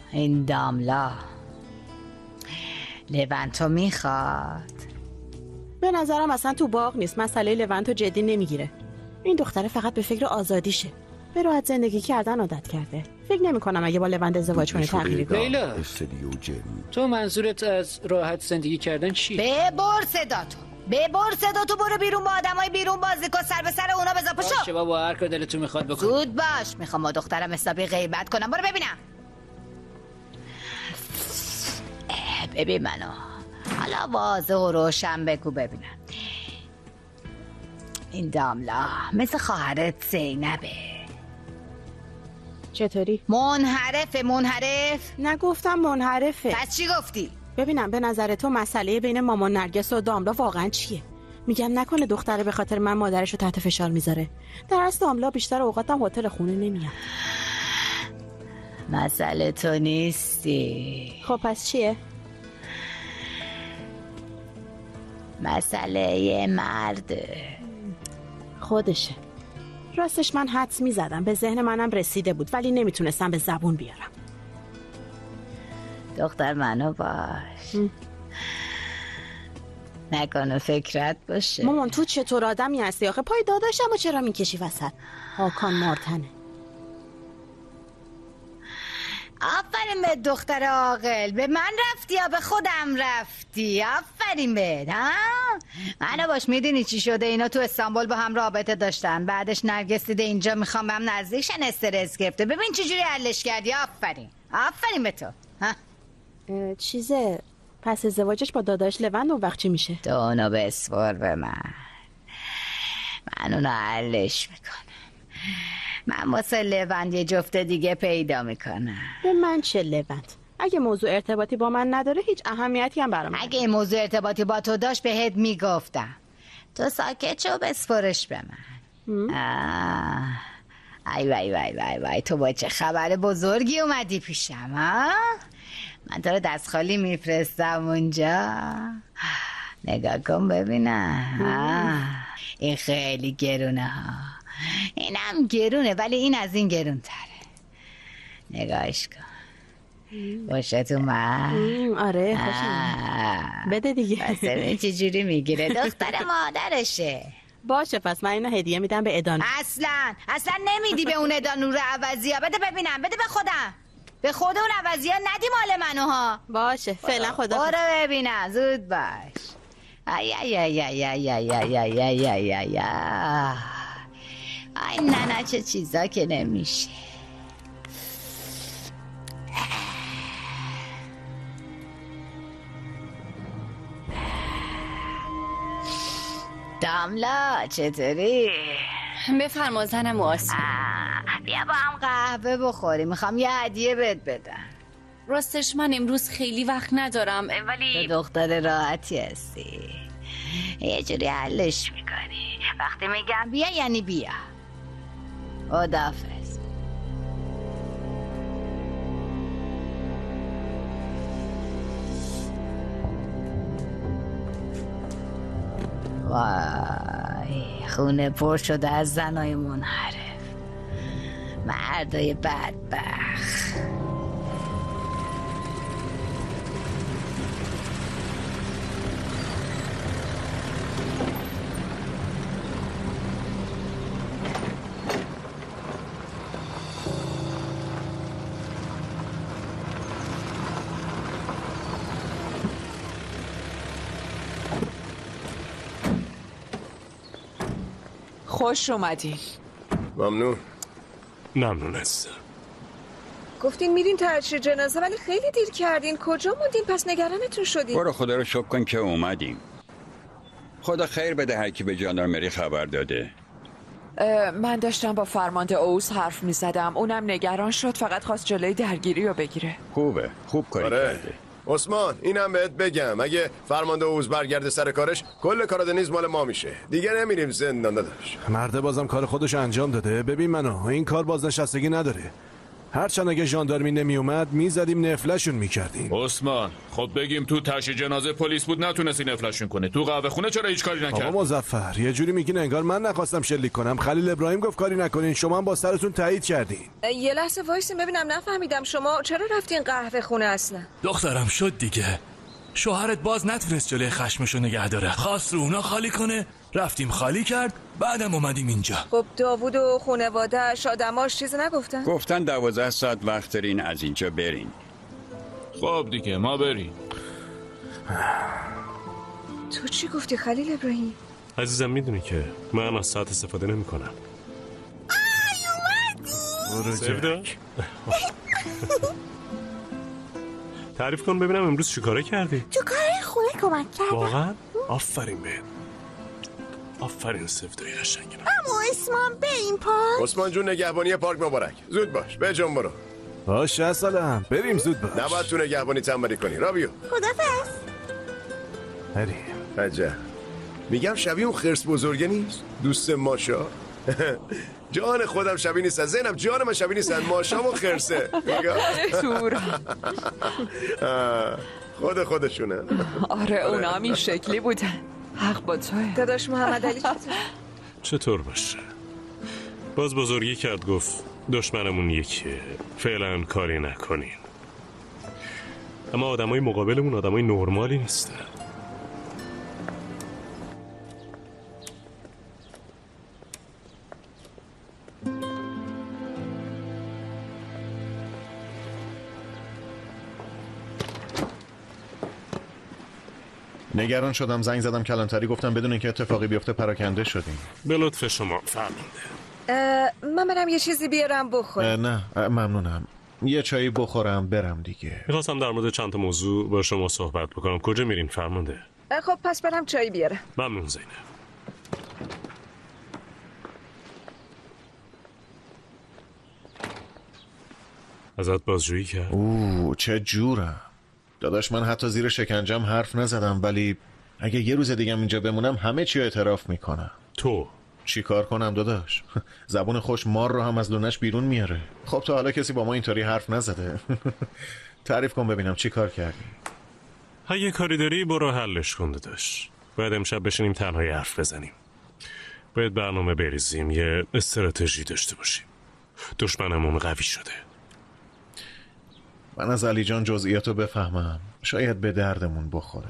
این داملا لونتو میخواد. به نظرم اصلا تو باغ نیست، مسئله لونتو جدی نمیگیره. این دختره فقط به فکر آزادیشه، به راحت زندگی کردن عادت کرده. فکر نمی کنم اگه با لوند ازدواج کنه تغییری کنه. لیلا، تو منظورت از راحت زندگی کردن چی؟ ببر صداتو برو بیرون با آدمای بیرون بازی کن، سر به سر اونا بذار. پشو باشه بابا، هر کار دلتون میخواد بکن. زود باش، میخوام با دخترم حسابی غیبت کنم. برو ببینم. ببین منو حالا واضح و روشن بگو ببینم. این داملا مثل خواهرت زینبه. چطوری؟ منحرف؟ نگفتم منحرفه. پس چی گفتی؟ ببینم به نظر تو مسئله بین مامان نرگس و داملا واقعا چیه؟ میگم نکنه دختره به خاطر من مادرشو تحت فشار میذاره. در اصل داملا بیشتر اوقاتم هتل خونه نمیاد. مسئله تو نیستی. خب پس چیه؟ مسئله مرده. خودشه. راستش من حدس میزدم، به ذهن منم رسیده بود، ولی نمیتونستم به زبون بیارم. دختر منو باش، نکنه فکرت باشه. مامان تو چطور آدمی هستی آخه؟ پای داداشم و چرا میکشی وسط؟ هاکان مارتنه. آفرین به دختر عاقل. به من رفتی یا به خودم رفتی؟ آفرین بهت. ها منو باش. میدونی چی شده؟ اینا تو استانبول با هم رابطه داشتن، بعدش نرگس دیده اینجا میخوام به هم نزدیکشن، استرس گرفته. ببین چجوری حلش کردی. آفرین به تو. ها چیزه پس ازدواجش با داداش لوند اون وقت چی میشه؟ تو اونو بسپر به من اونو حلش میکنم. من واسه لوند یه جفت دیگه پیدا میکنم. به من چه لوند؟ اگه موضوع ارتباطی با من نداره هیچ اهمیتی هم برام. اگه این موضوع ارتباطی با تو داشت بهت میگفتم. تو ساکت شو، بسپرش به من. وای تو با چه خبر بزرگی اومدی پیشم ها؟ من تو رو دست خالی میفرستم اونجا. نگاه کن ببینم. این خیلی گرونه ها. اینم گرونه ولی این از این گرون تره. نگاهش کن. خوشت اومد؟ آره خوشم. بده دیگه. بس ببین چی جوری میگیره. دختر مادرشه. باشه پس من اینو هدیه میدم به ادان. اصلا نمیدی به اون ادان نور عوضی ها. بده ببینم. بده به خودم. به خود اون عوضی ها ندی مال منو ها. باشه فعلا خدا. برو ببینم زود باش. ای نه چه چیزا که نمیشه. داملا چطوری؟ بفرما زنم واسه. بیا با هم قهوه بخوریم. میخوام یه هدیه بهت بدم. راستش من امروز خیلی وقت ندارم ولی تو دختر راحتی هستی، یه جوری حلش میکنی. وقتی میگم بیا یعنی بیا. خداحافظ. وای خونه پر شده از زنای منحرف، مردای بدبخت. خوش اومدین. ممنون هستم. گفتین میرین ترشیح جنازه ولی خیلی دیر کردین. کجا موندین؟ پس نگرانتون شدین. برو خدا رو شکر کن که اومدیم. خدا خیر بده هر کی به ژاندارمری خبر داده. من داشتم با فرمانده اوز حرف میزدم، اونم نگران شد، فقط خواست جلوی درگیری رو بگیره. خوبه، خوب کاری کرده. عثمان اینم بهت بگم اگه فرمانده اوز برگرده سر کارش کل کارادنیز مال ما میشه. دیگه نمیریم زندان. داداش مرده بازم کار خودش انجام داده. ببین منو این کار بازنشستگی نداره. هرچند اگه ژاندارمی نمی اومد میزدیم نفلشون میکردیم. عثمان خب بگیم تو تشییع جنازه پلیس بود نتونستی نفلشون کنه، تو قهوه خونه چرا هیچ کاری نکرد؟ آقا مظفر یه جوری میگین انگار من نخواستم شلیک کنم. خلیل ابراهیم گفت کاری نکنین، شما هم با سرتون تایید کردین. یه لحظه وایسین ببینم، نفهمیدم شما چرا رفتین قهوه خونه اصلا؟ دخترم شد دیگه، شوهرت باز نتونست جلوی خشمشو نگه داره، خواست رو اونا خالی کنه، رفتیم خالی کرد، بعدم اومدیم اینجا. خب داوود و خانواده‌اش آدماش چیزی نگفتن؟ گفتن 12 ساعت وقت دارین از اینجا برین. خب دیگه ما بریم. تو چی گفتی خلیل ابراهیم؟ عزیزم میدونی که من از ساعت استفاده نمی کنم. اومدی؟ تعریف کن ببینم امروز چی کاره کردی؟ تو کار خونه کمک کردم. واقعا؟ آفرین بهت. آفرین سفدای قشنگم. اما عثمان به این پارک. عثمان جون نگهبانی پارک مبارک. زود باش به جنب برو. باشه سلام، بریم زود باش. نباید تو نگهبانی تنبلی کنی. رابیو خدافظ. بریم. عجب. میگم شبیه اون خرس بزرگه نیست؟ دوست ماشا. جان خودم شبیه نیست. زینب جان من شبیه نیست. ماشا و خرسه. تور. خودشونه. آره اونا هم این شکلی بودن. حق با توه. داداش محمد علی چطور باشه؟ باز بزرگی کرد گفت دشمنمون یکیه، فعلا کاری نکنین. اما آدمای مقابلمون آدمای نرمالی نیستن. نگران شدم، زنگ زدم کلانتری، گفتم بدون اینکه اتفاقی بیفته پراکنده شدیم. به لطف شما فرمانده. من برم یه چیزی بیارم بخورم. نه ممنونم، یه چایی بخورم برم دیگه. میخواستم در مورد چند تا موضوع با شما صحبت بکنم. کجا میرین فرمانده؟ خب پس برم چایی بیارم. ممنون زینب. ازت بازجویی کرد؟ چه جورم داداش، من حتی زیر شکنجم حرف نزدم، ولی اگه یه روز دیگه اینجا بمونم همه چی رو اعتراف میکنم. تو چی کار کنم داداش؟ زبون خوش مار رو هم از لونش بیرون میاره. خب تا حالا کسی با ما اینطوری حرف نزده. تعریف کن ببینم چی کار کردی؟ اگه کاری داری برو حلش کن داداش. باید امشب بشینیم تنهایی حرف بزنیم. باید برنامه بریزیم، یه استراتژی داشته باشیم. دشمنمون قوی شده. من از علی جان جزئیاتو بفهمم، شاید به دردمون بخوره.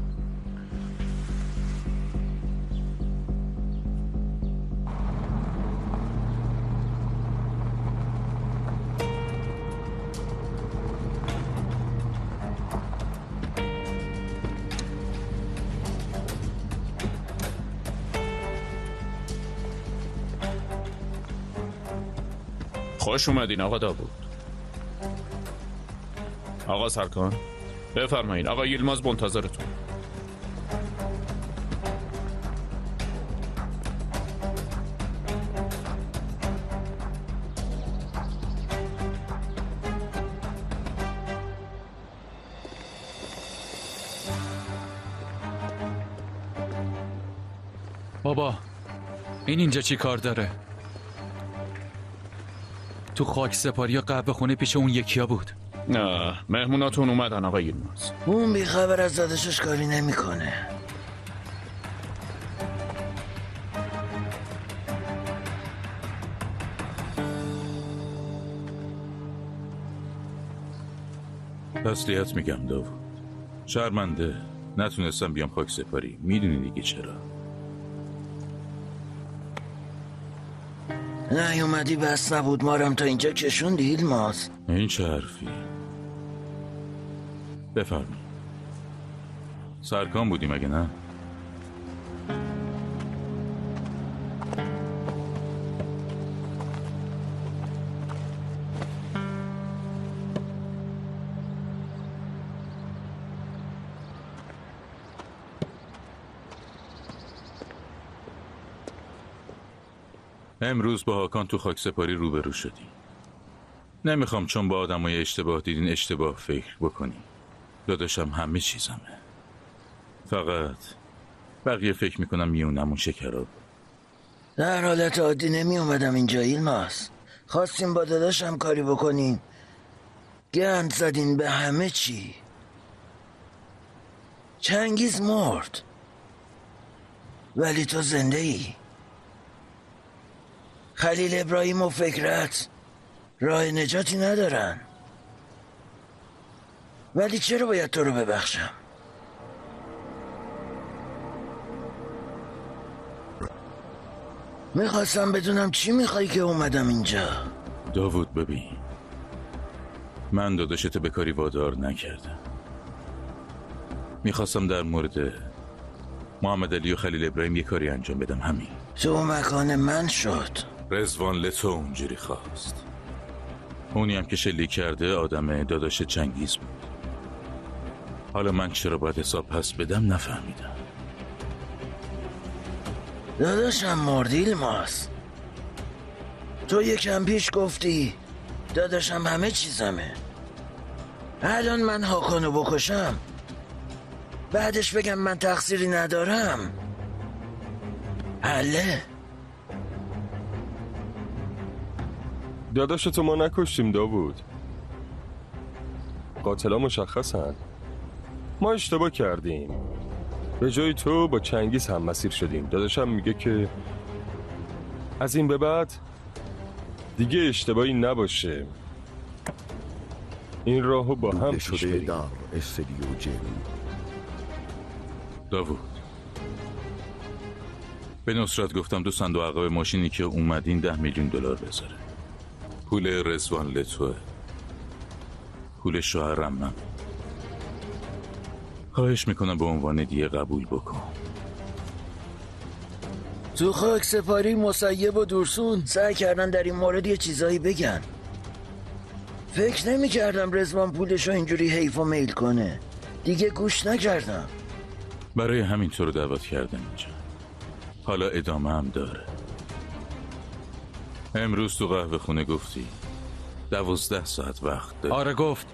خوش اومدین آقا داوود. آقا سرکان بفرمایید. آقا یلماز منتظرتون. بابا این اینجا چی کار داره؟ تو خاک سپاری یا قهوه خونه پیش اون یکیا بود. نه مهموناتون اومدن آقا یلماز. اون بیخبر از داداشش کاری نمیکنه. تسلیت میگم داوود، شرمنده نتونستم بیام خاک سپاری. میدونی دیگه چرا؟ نه اومدی بس نبود، مارم تا اینجا کشوندی یلماز. این چه حرفی؟ بفرمایید. سرکان بودی مگه نه؟ امروز با هاکان تو خاک سپاری روبرو شدی. نمیخوام چون با آدمای اشتباه دیدین اشتباه فکر بکنی. داداشم همه چیزمه. فقط بقیه فکر میکنم میونمون شکراب. در حالت عادی نمی اومدم اینجا یلماز. خواستیم با داداشم کاری بکنین، گند زدین به همه چی. چنگیز مرد ولی تو زنده ای. خلیل ابراهیم و فکرت راه نجاتی ندارن، ولی چرا باید تو رو ببخشم؟ میخواستم بدونم چی میخوای که اومدم اینجا. داوود ببین، من داداشت به کاری وادار نکردم. میخواستم در مورد محمد علی و خلیل ابراهیم یه کاری انجام بدم، همین. تو مکان من شد. رضوان لتو اونجوری خواست. اونی هم که شلیک کرده آدم داداش چنگیز بود. حالا من چرا باید حساب پس بدم نفهمیدم. داداشم مرد ایلماس. تو یکم پیش گفتی داداشم همه چیزمه. الان من هاکانو بکشم بعدش بگم من تقصیری ندارم، حله؟ داداشتو ما نکشتیم داوود. قاتلا مشخصن. ما اشتباه کردیم، به جای تو با چنگیز هم مسیر شدیم. داداشم میگه که از این به بعد دیگه اشتباهی نباشه، این راهو با هم پیش بریم. داوود، به نصرت گفتم دو صندوق عقب ماشینی که اومدین 10 میلیون دلار بذاره. پول رضوان لتوه، پول شوهرم من. خواهش میکنم به عنوان دیه قبول بکن. تو خاک سپاری مسیب و دورسون سعی کردن در این مورد یه چیزایی بگن. فکر نمی کردم رضوان پولشو اینجوری حیف و میل کنه. دیگه گوش نکردم. برای همین تو رو دعوت کردم اینجا. حالا ادامه هم داره. امروز تو قهوه خونه گفتی 12 ساعت وقت داری. آره گفت.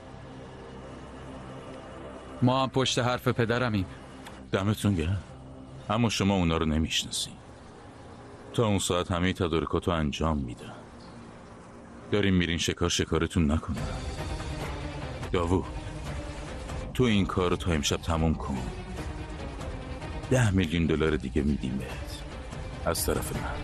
ما هم پشت حرف پدرمیم. دمتون گرم. اما شما اونا رو نمیشناسین. تا اون ساعت همه تدارکاتو انجام میدن. داریم میرین شکارتون نکنه. داوود، تو این کار رو تا امشب تموم کن. 10 میلیون دلار دیگه میدیم بهت از طرف من.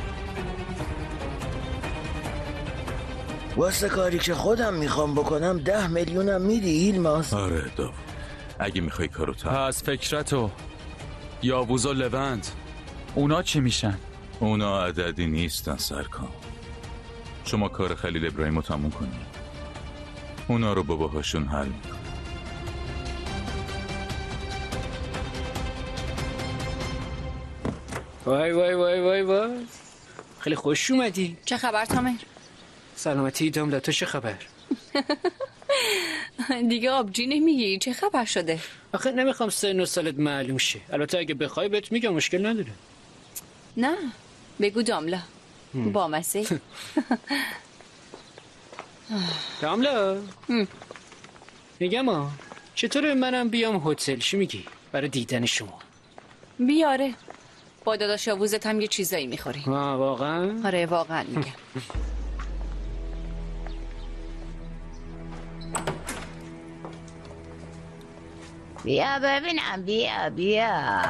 واسه کاری که خودم میخوام بکنم 10 میلیونم میدی ایلماس؟ آره داوود، اگه میخوای کارو پس فکرتو یاووز و لوند اونا چی میشن؟ اونا عددی نیستن سرکام. شما کار خلیل ابراهیم رو تموم کنید، اونا رو باباهاشون حل میکن. وای وای وای وای وای، خیلی خوش اومدی. چه خبر تامر؟ سلامتی داملا، تو چه خبر؟ دیگه آبجی نمیگی، چه خبر شده؟ آخه نمیخوام سن و سالت معلوم شه. البته اگه بخوای بهت میگم، مشکل نداره. نه بگو داملا. بامسه. داملا میگم چطوره منم بیام هتل؟ چی میگی برای دیدن شما؟ بیاره، با داداش یاووزت هم یه چیزایی میخوری. واقعا؟ آره واقعا میگم. بیا ببینم، بیا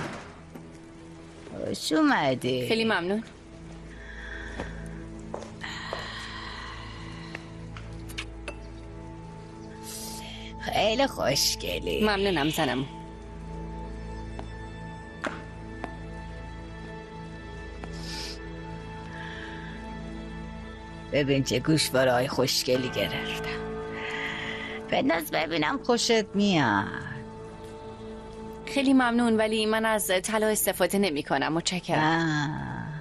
خوش اومدی. خیلی ممنون. خیلی خوشگلی. ممنونم زنم. ببین چه گوشواره‌های خوشگلی گرفتم. بنداز ببینم خوشت میاد. خیلی ممنون، ولی من از طلا استفاده نمی کنم. متشکرم.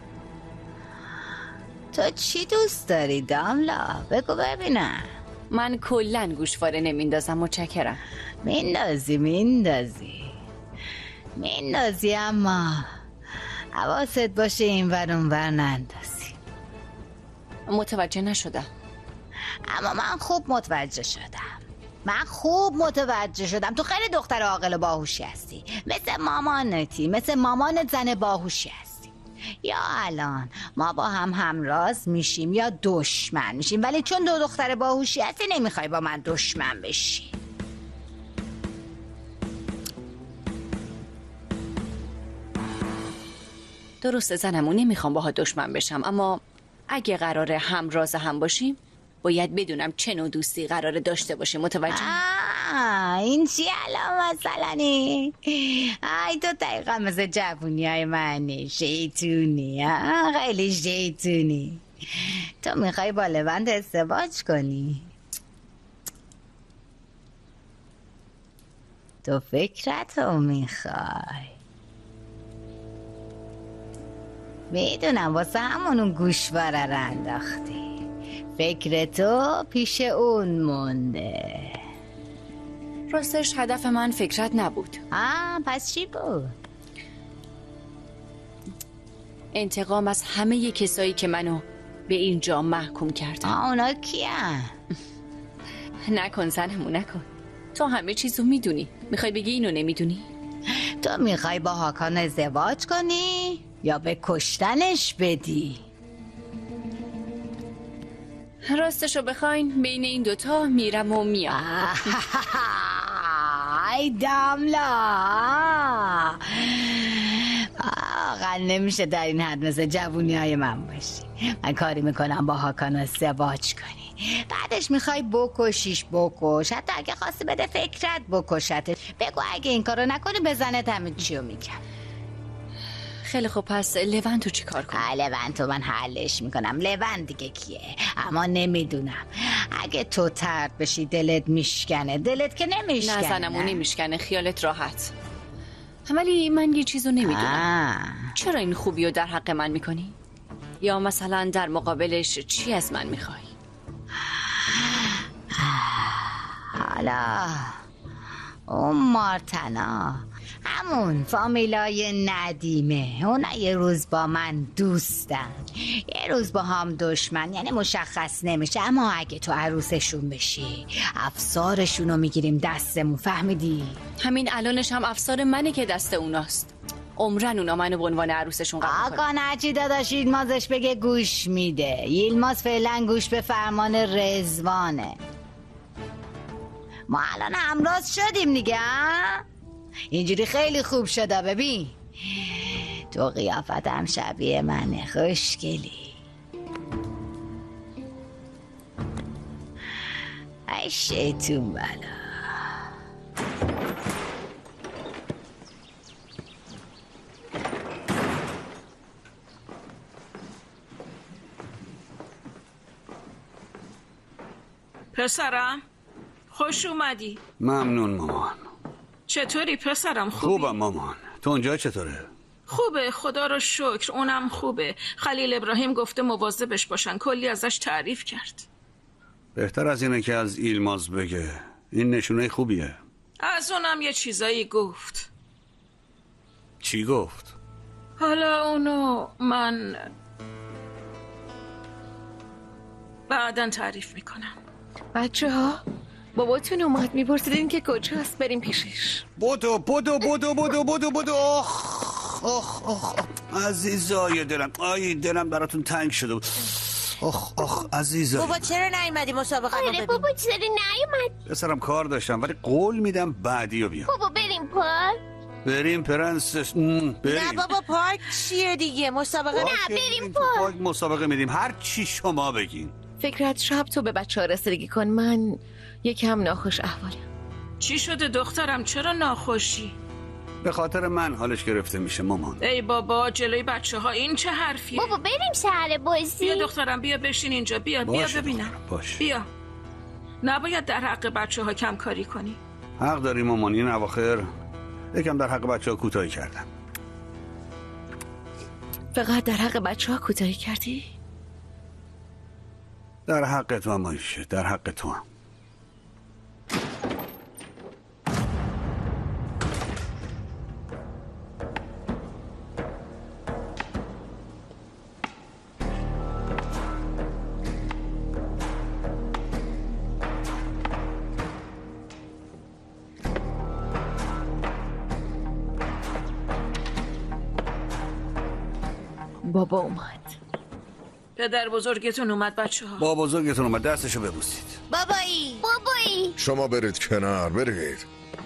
تو چی دوست داری داملا؟ بگو ببینم. من کلن گوشواره نمیندازم. متشکرم. میندازی اما حواست باشه این ور اون ور نندازی. متوجه نشدم. اما من خوب متوجه شدم. تو خیلی دختر عاقل و باهوشی هستی، مثل مامانت زن باهوشی هستی. یا الان ما با هم همراز میشیم یا دشمن میشیم، ولی چون دو دختر باهوشی هستی نمیخوای با من دشمن بشی. درسته زنمون، نمیخوام باها دشمن بشم، اما اگه قراره همراز هم باشیم باید بدونم چه نوع دوستی قراره داشته باشیم. متوجه؟ این چی الان مثلنی؟ ای تو دقیقا مثل جوونی های منی، شیطونی، خیلی شیطونی. تو میخوای با لوند ازدواج کنی؟ تو فکرتو میخوای؟ میدونم واسه همونون گوشواره رو انداختی. فکر تو پیش اون مونده. راستش هدف من فکرت نبود. پس چی بود؟ انتقام از همه کسایی که منو به اینجا محکوم کردن. اونا کیه؟ نکن زنمو نکن. تو همه چیزو میدونی. میخوای بگی اینو نمیدونی؟ تو میخوای با هاکان ازدواج کنی یا به کشتنش بدی؟ راستشو بخواین بین این دوتا میرم و میام. ای داملا، واقعا نمیشه در این حد مثل جوونی های من باشی. من کاری میکنم با هاکان ازدواج کنی، بعدش میخوای بکشیش بکش، حتی اگه خواستی بده فکرت بکشتش. بگو اگه این کارو نکنی بزنت همه چیو میگم. خیلی خوب، پس لوندو چی کار کنم؟ لوندو من حلش میکنم. لوند دیگه کیه؟ اما نمیدونم. اگه تو طرد بشی دلت میشکنه. دلت که نمیشکنه. نه زنمو نمیشکنه، خیالت راحت. ولی من یه چیزو نمیدونم. چرا این خوبیو در حق من میکنی؟ یا مثلا در مقابلش چی از من میخوای؟ حالا اون مارتنا، همون فامیلای ندیمه، اونا یه روز با من دوستن یه روز با هم دشمن، یعنی مشخص نمیشه. اما اگه تو عروسشون بشی افسارشونو میگیریم دستمون، فهمیدی؟ همین الانش هم افسار منه که دست اوناست. عمرن اونا منو به عنوان عروسشون قبول کنن. آقا نچی داداش یلمازش بگه گوش میده. یلماز فعلا گوش به فرمان رضوانه. ما الان همراز شدیم دیگه. اینجوری خیلی خوب شده. ببین تو قیافتم شبیه منه، خوشگلی. ای شیطون بلا. پسرم خوش اومدی. ممنون مامان. چطوری پسرم؟ خوبی؟ خوبم مامان. تو اونجا چطوره؟ خوبه خدا رو شکر، اونم خوبه. خلیل ابراهیم گفته مواظبش باشن، کلی ازش تعریف کرد. بهتر از اینه که از ایلماز بگه. این نشونه خوبیه. از اونم یه چیزایی گفت. چی گفت؟ حالا اونو من بعدن تعریف میکنم. بچه ها باباتون اومد، میپرسیدین که کجاست، بریم پیشش. بودو بودو بودو بودو بودو بودو. آخ آخ آخ عزیزای دلم، آی دلم براتون تنگ شده بود. آخ آخ عزیزای. بابا چرا نیومدی مسابقه رو ببینی؟ بابا چرا نیومد؟ پسرم کار داشتم ولی قول میدم بعدیو بیام. بابا بریم پارک. بریم پرنسس. بریم. نه بابا پارک چیه دیگه؟ مسابقه. نه بریم پارک. مسابقه میدیم، هر چی شما بگین. فکرت شب تو به بچه ها رسیدگی کن، من یکم ناخوش احوالم. چی شده دخترم؟ چرا ناخوشی؟ به خاطر من حالش گرفته میشه مامان. ای بابا جلوی بچه ها این چه حرفیه؟ بابا بریم شهر بازی. بیا دخترم بیا بشین اینجا. بیا ببینم. بیا. نباید در حق بچه ها کم کاری کنی. حق داری مامان، این اواخر یکم در حق بچه ها کوتاهی کردم. فقط در حق بچه ها کوتاهی کردی؟ در حق تو هم مایشه، در حق تو هم. بابا اومد. پدر بزرگتون اومد بچه ها. با بزرگتون اومد، دستشو ببوسید. بابایی شما برید کنار، برید.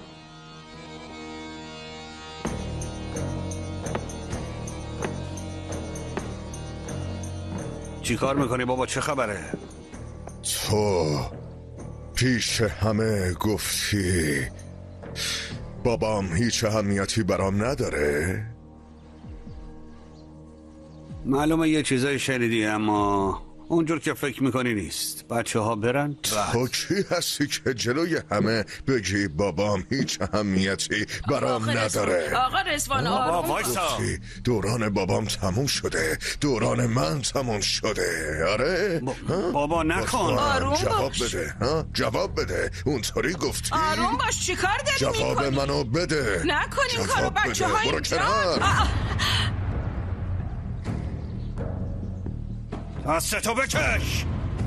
چی کار میکنی بابا؟ چه خبره؟ تو پیش همه گفتی بابام هیچ اهمیتی برام نداره؟ معلومه یه چیزایی شنیدی اما اونجور که فکر میکنی نیست. بچه ها برن. تو کی هستی که جلوی همه بگی بابام هیچ اهمیتی برام نداره؟ آقا رضوان آروم گفتی دوران بابام تموم شده، دوران من تموم شده. آره؟ بابا نکن. آروم جواب باش. بده. جواب بده. اونطوری گفتی؟ آروم باش. چی کار داری جواب میکنی؟ منو بده. نکنیم کارو جواب بچه بده. های برو کنار. دستتو بکش.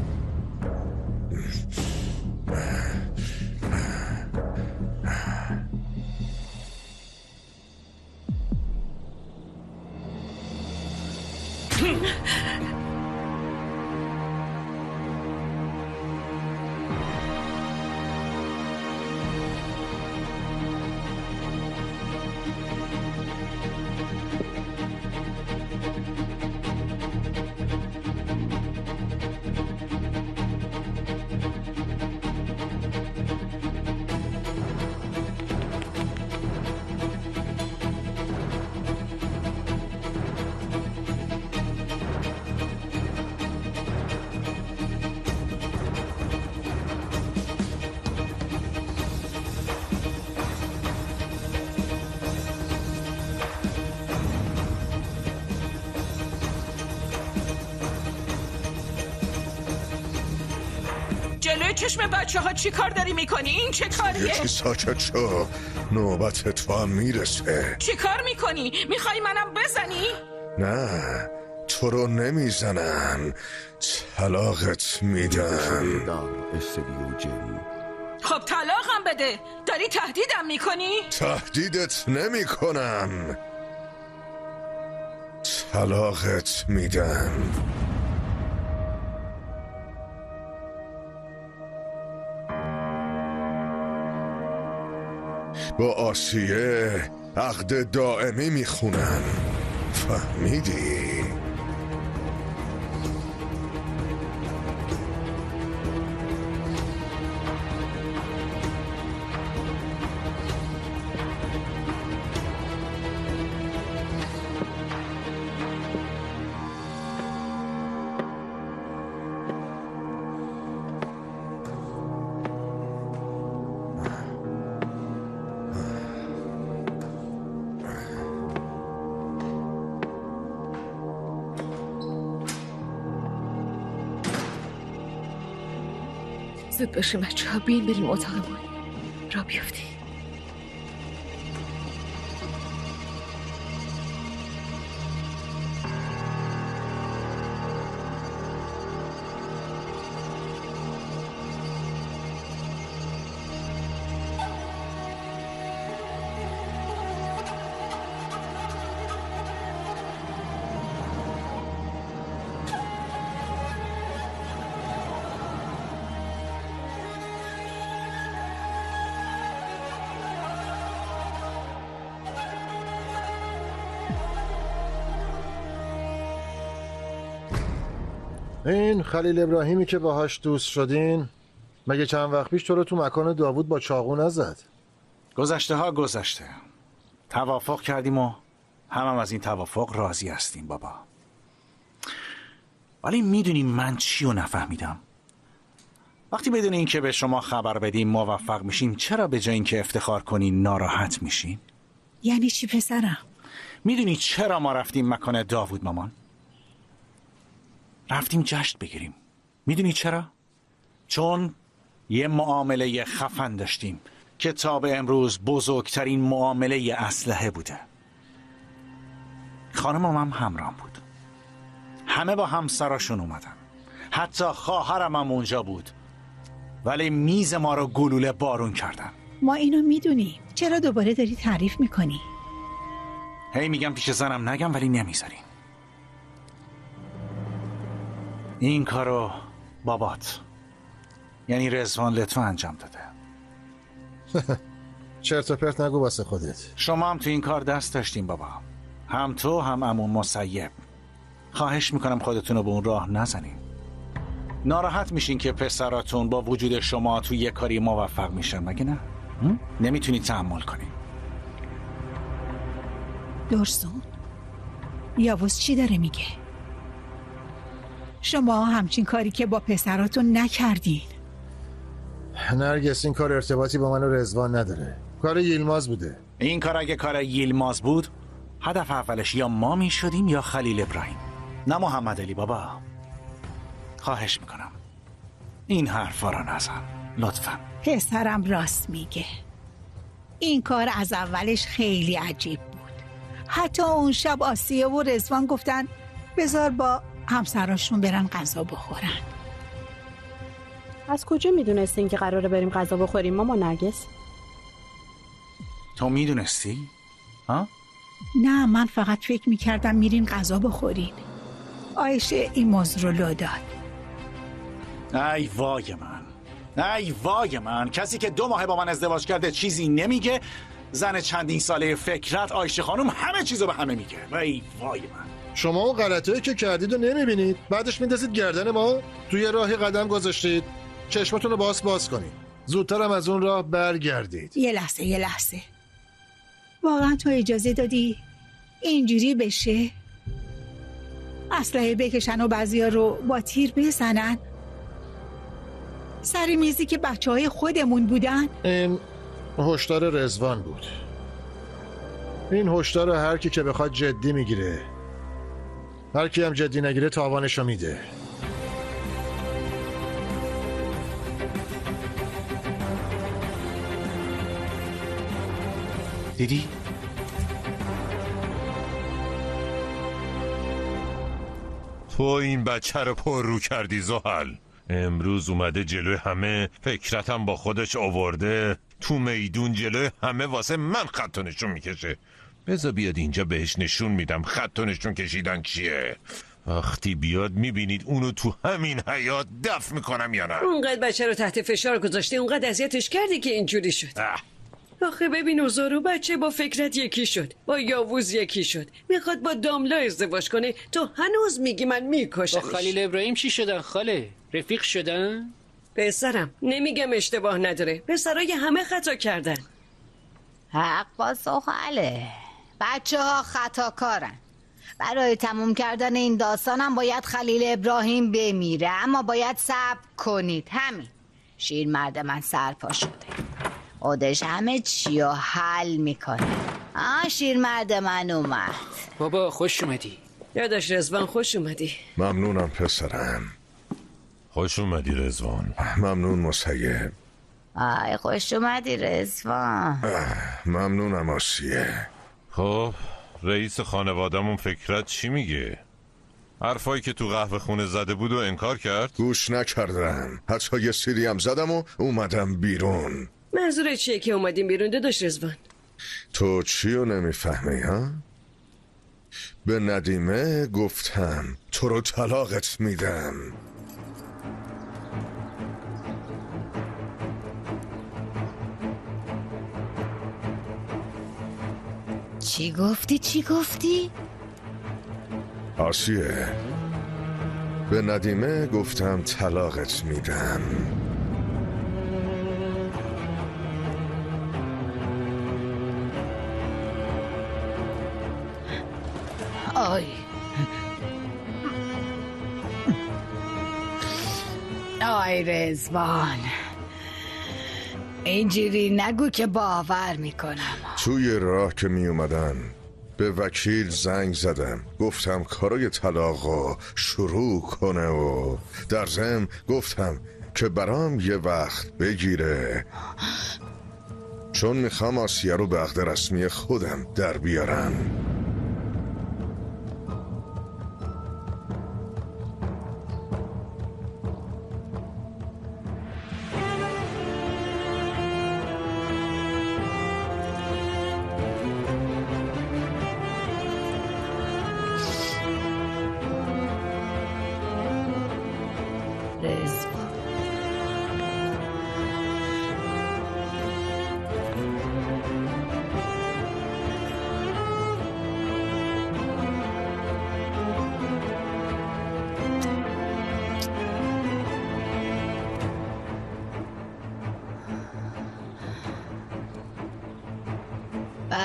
جلوی چشم بچه ها چی کار داری میکنی؟ این چه کاریه؟ یکی ساکت شو، نوبت تو هم میرسه. چی کار میکنی؟ میخوای منم بزنی؟ نه تو رو نمیزنن، طلاقت میدن. خب طلاقم بده. داری تهدیدم میکنی؟ تهدیدت نمی کنم، طلاقت میدن. با آسیه عقد دائمی میخونن، فهمیدی؟ زود باشیم بچه ها، بیاین بریم اتاقمون را بیافتیم. این خلیل ابراهیمی که باهاش دوست شدین مگه چند وقت پیش تو رو تو مکان داوود با چاقو نزد؟ گذشته ها گذشته. توافق کردیم و هم از این توافق راضی هستیم بابا. ولی میدونی من چی رو نفهمیدم؟ وقتی بدون این که به شما خبر بدیم موفق میشیم، چرا به جای این که افتخار کنین ناراحت میشین؟ یعنی چی پسرم؟ میدونی چرا ما رفتیم مکان داوود مامان؟ رفتیم جشن بگیریم. میدونی چرا؟ چون یه معامله خفن داشتیم که تا به امروز بزرگترین معامله اسلحه بوده. خانمم هم همراه بود. همه با همسراشون اومدن. حتی خواهرم هم اونجا بود. ولی میز ما رو گلوله بارون کردن. ما اینو میدونیم. چرا دوباره داری تعریف میکنی؟ هی میگم پیش زنم نگم ولی نمیذاریم. این کارو بابات یعنی رضوان لطفا انجام داده. چرت و پرت نگو واسه خودت. شما هم تو این کار دست داشتین بابا، هم تو هم عمو مسیب. خواهش میکنم خودتون رو به اون راه نزنین. ناراحت میشین که پسراتون با وجود شما تو یه کاری موفق میشن، مگه نه؟ نمیتونید تحمل کنین. درسون یاوز چی داره میگه؟ شما همچین کاری که با پسراتون نکردین. نرگس این کار ارتباطی با من و رضوان نداره. کار یلماز بوده. این کار اگه کار یلماز بود هدف اولش یا ما میشدیم یا خلیل ابراهیم، نه محمد علی. بابا خواهش میکنم این حرفا رو نزن لطفا. پسرم راست میگه. این کار از اولش خیلی عجیب بود. حتی اون شب آسیه و رضوان گفتن بذار با همسراشون برن غذا بخورن. از کجا میدونستین که قراره بریم غذا بخوریم ماما نرگس؟ تو میدونستی؟ ها؟ نه، من فقط فکر میکردم میرین غذا بخورین. آیشه این موضوع رو لو داد. ای وای من، ای وای من. کسی که 2 ماه با من ازدواج کرده چیزی نمیگه، زن چندین ساله فکرت آیشه خانم همه چیزو به همه میگه. ای وای من. شما اون غلطایی که کردید رو نمیبینید، بعدش میندازید گردن ما. توی راهی قدم گذاشتید، چشمتون رو باز کنید. زودتر هم از اون راه برگردید. یه لحظه واقعا تو اجازه دادی اینجوری بشه؟ اسلحه بکشن و بعضیا رو با تیر بزنن سر میزی که بچه‌های خودمون بودن؟ این هشدار رضوان بود. این هشدار هر کی که بخواد جدی میگیره، هر کی هم جدی نگیره تاوانشو میده. دیدی؟ تو این بچه رو پر رو کردی زحل. امروز اومده جلوی همه، فکرتم با خودش آورده تو میدون جلوی همه واسه من خط و نشون میکشه. بذار بیاد اینجا بهش نشون میدم خط و نشون کشیدن چیه. وقتی بیاد میبینید اونو تو همین حیاط دفن میکنم یا نه. اونقدر بچه رو تحت فشار گذاشتی، اونقدر اذیتش کردی که اینجوری شد. آخه ببین اوزارو بچه با فکرت یکی شد، با یاووز یکی شد، میخواد با داملا ازدواج کنه، تو هنوز میگی من میکشمش. با خلیل ابراهیم چی شدن خاله؟ رفیق شدن؟ پسرم نمیگم اشتباه نداره، پسرای همه خطا کردن. حق با سخاله. بچه ها خطا کارن. برای تموم کردن این داستانم باید خلیل ابراهیم بمیره، اما باید صبر کنید. همین. شیر مرد من سرپا شده، خودش همه چی رو حل میکنه. شیر مرد من اومد. بابا خوش اومدی. یادش رضوان خوش اومدی. ممنونم پسرم. خوش اومدی رضوان. ممنون مسیب. خوش اومدی رضوان. ممنونم آسیه. خب رئیس خانوادمون فکرت چی میگه؟ حرفایی که تو قهوه خونه زده بود و انکار کرد؟ گوش نکردم. حتی یه سیری هم زدم و اومدم بیرون. منظور چیه که اومدیم بیرون داداش رضوان؟ تو چی رو نمیفهمی ها؟ به ندیمه گفتم تو رو طلاقت میدم. چی گفتی؟ آسیه، به ندیمه گفتم طلاقت میدم. آی رضوان، اینجوری نگو که باور میکنم. توی راه که می اومدن به وکیل زنگ زدم، گفتم کارای طلاقو شروع کنه و در ضمن گفتم که برام یه وقت بگیره، چون میخوام آسیه رو به عقد رسمی خودم در بیارم.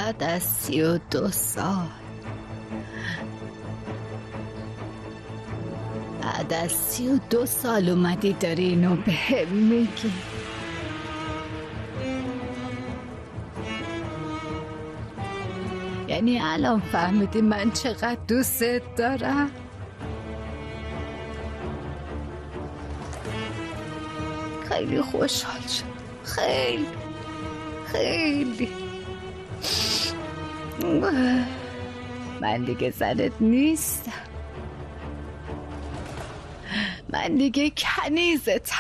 بعد از 32 سال، بعد از 32 سال اومدی داری اینو بهم میگی؟ یعنی الان فهمیدی من چقدر دوستت دارم؟ خیلی خوشحال شدم، خیلی خیلی. من دیگه زنت نیستم، من دیگه کنیزتم.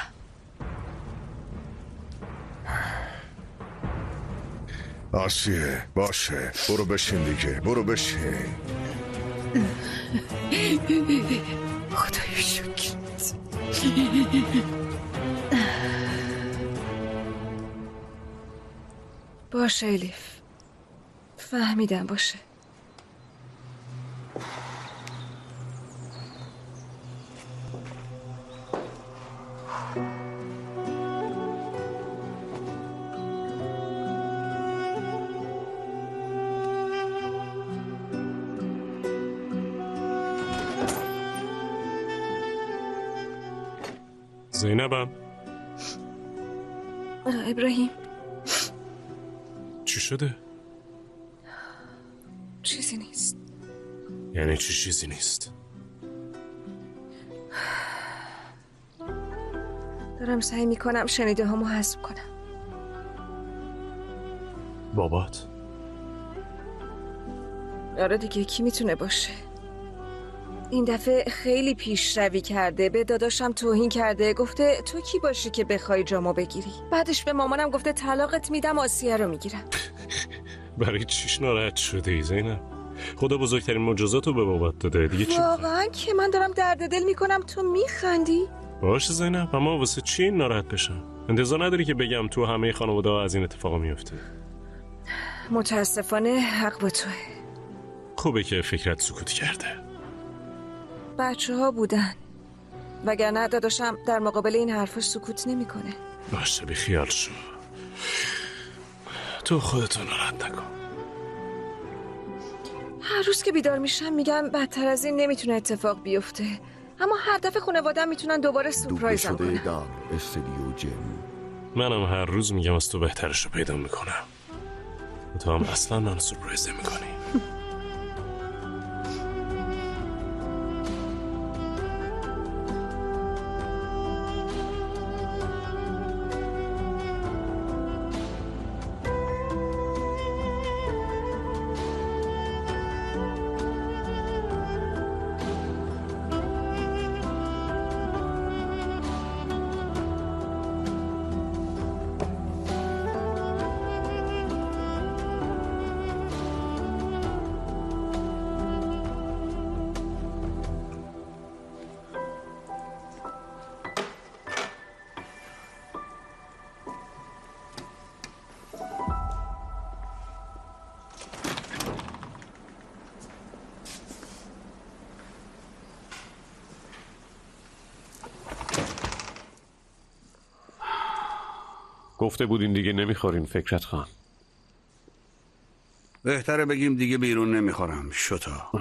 آسیه باشه، برو بشین دیگه، برو بشین. خدایا شکرت. باشه الیف، فهمیدم. باشه زینبم. ابراهیم چی شده؟ چیزی نیست. یعنی چی چیزی نیست؟ دارم سعی میکنم شنیده هامو حذف کنم. بابات؟ آره دیگه، کی میتونه باشه؟ این دفعه خیلی پیشروی کرده، به داداشم توهین کرده، گفته تو کی باشی که بخوای جامو بگیری. بعدش به مامانم گفته طلاقت میدم، آسیه رو میگیرم. برای چیش ناراحت شده ای زینب؟ خدا بزرگترین معجزات رو به بابات داده دیگه. چی واقعا که من دارم درد دل میکنم تو میخندی؟ باشه زینب، اما واسه چی ناراحت بشم؟ انتظار نداری که بگم تو همه خانواده ها از این اتفاقا میفته. متاسفانه حق با توه. خوبه که فکرت سکوت کرده. بچه ها بودن، وگرنه داداشم در مقابل این حرفش سکوت نمیکنه. باشه بی خیال شو، تو خودتو ناراحت نکن. هر روز که بیدار میشم میگم بدتر از این نمیتونه اتفاق بیفته، اما هر دفعه خانواده‌ام میتونن دوباره سورپرایزم کنن. منم هر روز میگم از تو بهترش رو پیدا میکنم، تو هم اصلا من سورپرایز نمیکنی. گفته بودین دیگه نمیخورین فکرت خان. بهتره بگیم دیگه بیرون نمیخورم. شتا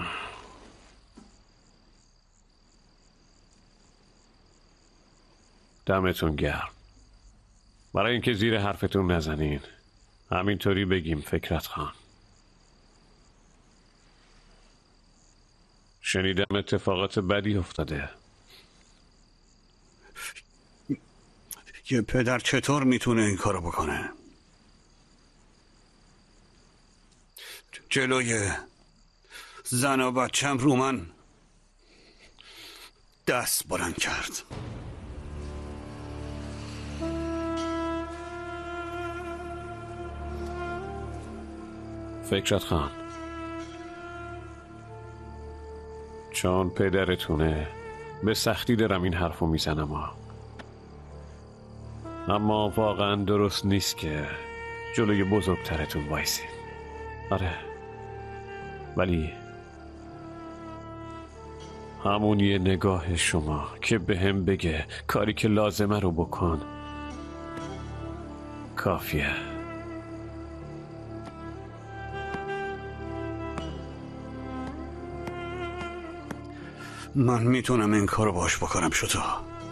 دمتون گرم. برای اینکه زیر حرفتون نزنین همینطوری بگیم فکرت خان. شنیدم اتفاقات بدی افتاده. یه پدر چطور میتونه این کارو بکنه؟ جلوی زن و بچم رو من دست بلند کرد. فکرت خان، چون پدرتونه به سختی دارم این حرفو میزنم، اما واقعا درست نیست که جلوی بزرگترتون وایسین. آره، ولی همون یه نگاه شما که بهم بگه کاری که لازمه رو بکن کافیه. من میتونم این کارو باش بکنم شتا،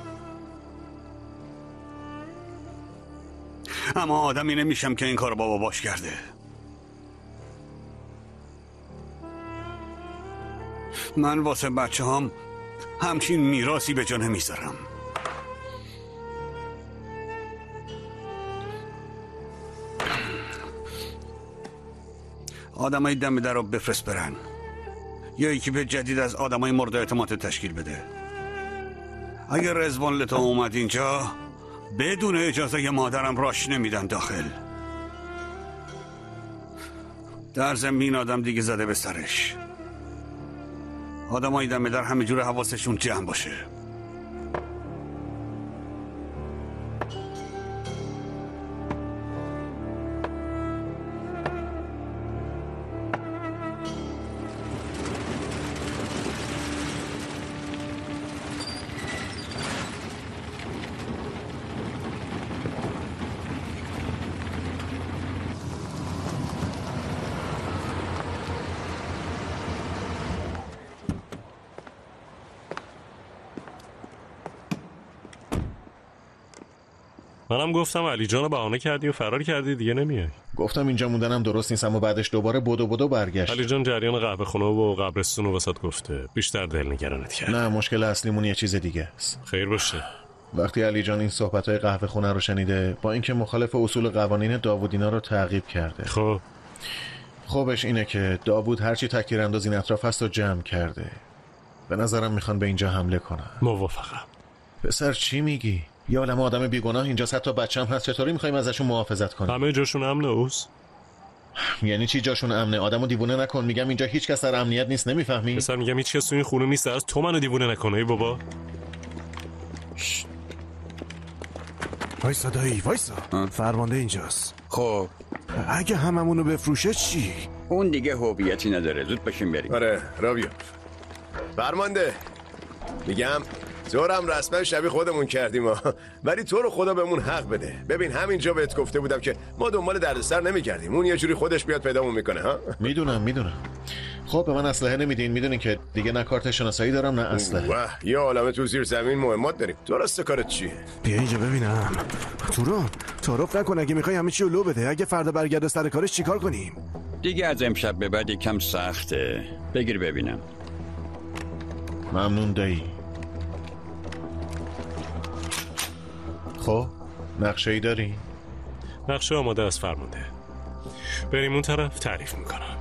اما آدمی نمیشم که این کارو با باباش کرده. من واسه بچه هم همچین میراثی به جا نمیذارم. آدمای دم در رو بفرست برن، یا یکی به جدید از آدمای مورد اعتماد تشکیل بده. اگر رضوان لتا اومد اینجا بدون اجازه مادرم راش نمیدن داخل. در زمین آدم دیگه زده به سرش. آدمای دم در همه جور حواسشون جمع باشه. منم گفتم علی جانو بهانه کردی و فرار کردی دیگه نمیای. گفتم اینجا موندنم درست نیست، اما بعدش دوباره بدو برگشت. علی جان جریان قهوه خونه و قبرستون رو واسات گفته، بیشتر دلنگرانت کرد. نه، مشکل اصلیمون یه چیز دیگه است. خیر باشه. وقتی علی جان این صحبت‌های قهوه خونه رو شنیده، با اینکه مخالف اصول قوانین داوودینا رو تعقیب کرده. خوبش اینه که داوود هرچی تکیرانداز این اطراف هست رو جمع کرده. به نظرم میخوان به اینجا حمله کنن. موافقم. پسر چی میگی؟ یه عالمه آدم بیگناه اینجاست، حتی بچه‌م هست. چطوری می‌خوایم ازشون محافظت کنیم؟ همه جاشون امنه اوس. یعنی چی جاشون امنه؟ آدمو دیوونه نکن. میگم اینجا هیچ کس در امنیت نیست، نمیفهمی؟ پسر میگم هیچ کس تو این خونه نیست، از تو منو دیوونه نکنه. ای بابا وایسا دایی، وایسا. فرمانده اینجاست. خب اگه هممونو بفروشه چی؟ اون دیگه هویتی نداره. زود باشیم بریم. آره راویو. فرمانده میگم زورم رسما شبیه خودمون کردیم ولی تو رو خدا بهمون حق بده. ببین همینجا بهت گفته بودم که ما دنبال دردسر نمی‌گردیم، اون یه جوری خودش بیاد پیدامون میکنه. ها میدونم. خب به من اسلحه نمیدین، میدونین که دیگه نه کارت شناسایی دارم نه اسلحه. واه یه عالمه تو زیر زمین مهمات داریم. درسته کارت چیه؟ بیا اینجا ببینم. تورون تعارف نکن، اگه میخوای همه چی رو لو بده. اگه فردا برگرده سر کارش چیکار کنیم؟ دیگه از امشب به بعد یکم سخته. بگیر ببینم. ممنون دایی. خب نقشه ای داری؟ نقشه آماده از فرمانده. بریم اون طرف، تعریف میکنم.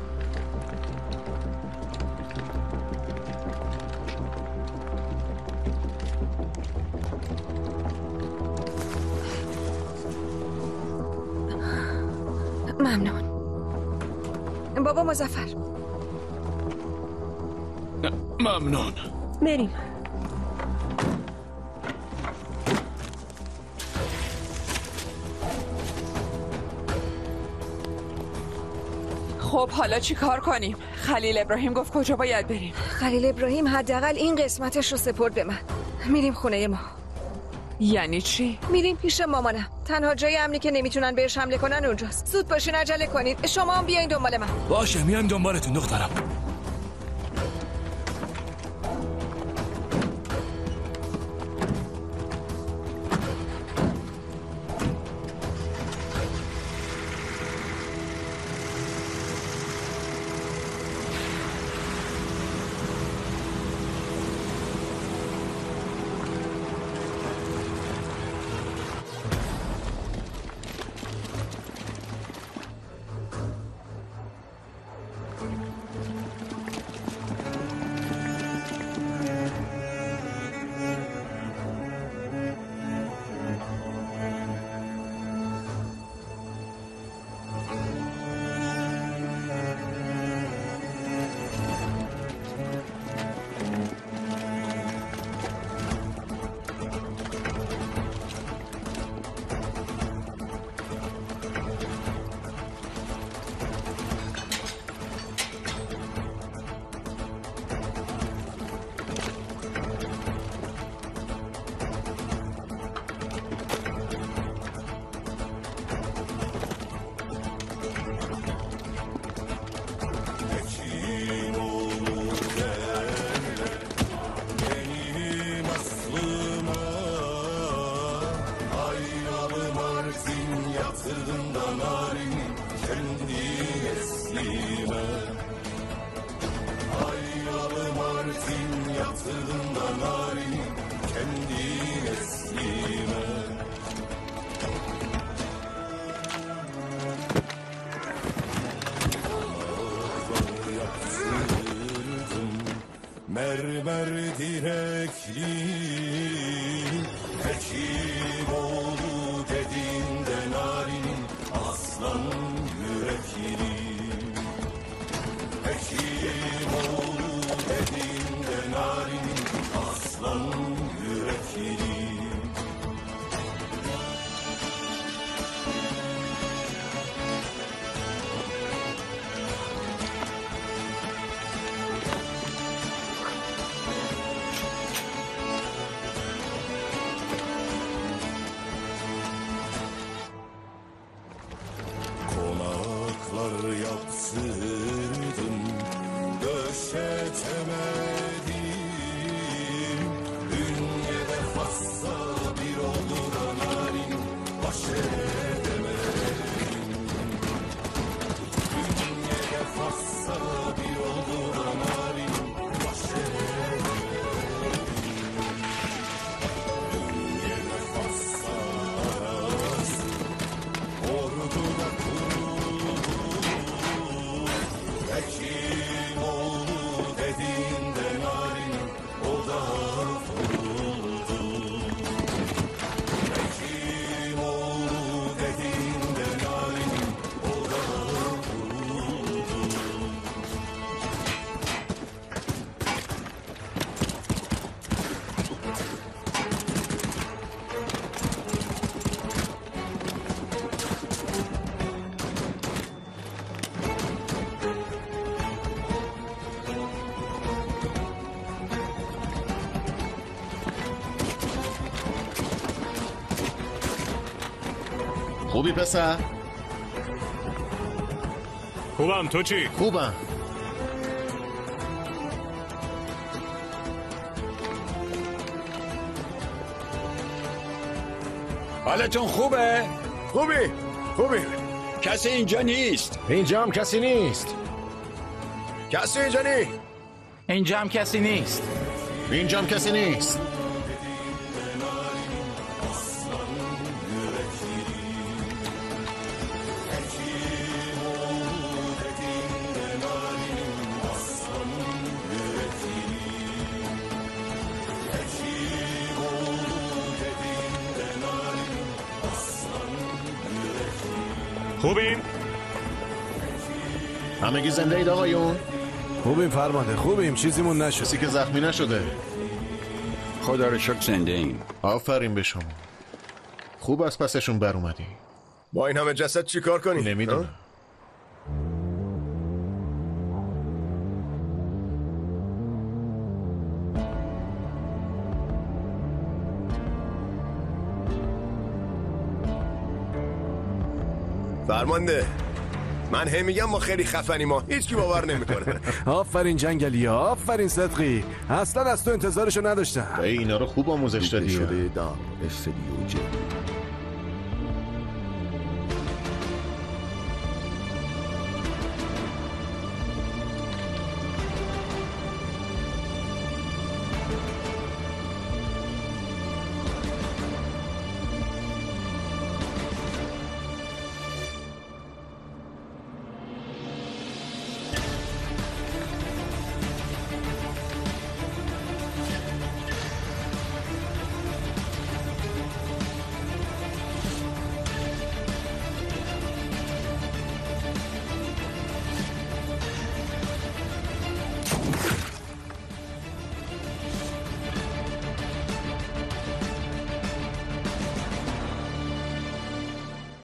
ممنون بابا مظفر. ممنون. بریم. خب حالا چی کار کنیم؟ خلیل ابراهیم گفت کجا باید بریم؟ خلیل ابراهیم حداقل این قسمتش رو سپرد به من. میریم خونه ما. یعنی چی؟ میریم پیش مامانم. تنها جای امنی که نمیتونن بهش حمله کنن اونجاست. زود باشین، عجله کنید. شما هم بیاین دنبال من. باشه میایم دنبالتون دخترم. yatırdın da narini kendi neslime. Ayyalı Martin yatırdın da narini kendi neslime. Mermer direkli Hekimoğlu dediğinde narinin aslan yürekli. Hekimoğlu dediğinde narinin aslan yürekli. Yaptırdım, döşetemedim. Dünyada fazla bir oldu da narin baş edemedim. Dünyada fazla bir oldu da narin baş edemedim. Dünyada fazla aras orduda kuruldu. Hekimoğlu dediğinde narin o da vuruldu. Hekimoğlu dediğinde narin o da vuruldu. خوبی پسر؟ خوبم، تو چی؟ خوبم. حالتون خوبه؟ خوبی کسی اینجا نیست. اینجا هم کسی نیست. کسی اینجا نیست. اینجا هم کسی نیست. اینجا هم کسی نیست. خوبیم؟ همگی زنده اید آقایون؟ خوبیم فرمانده، خوبیم، چیزیمون نشد. کسی که زخمی نشده؟ خدا رو شکر زنده ایم. آفرین به شما. خوب از پسشون بر اومدی. با این همه جسد چی کار کنی؟ نمیدونم. فرمانده، من هی میگم ما خیلی خفنیم، ما هیچ کی باور نمیکنه. آفرین جنگلی، آفرین صدقی، اصلا از تو انتظارشو نداشتم. اینا رو خوب آموزش دادی. شده دار استودیو.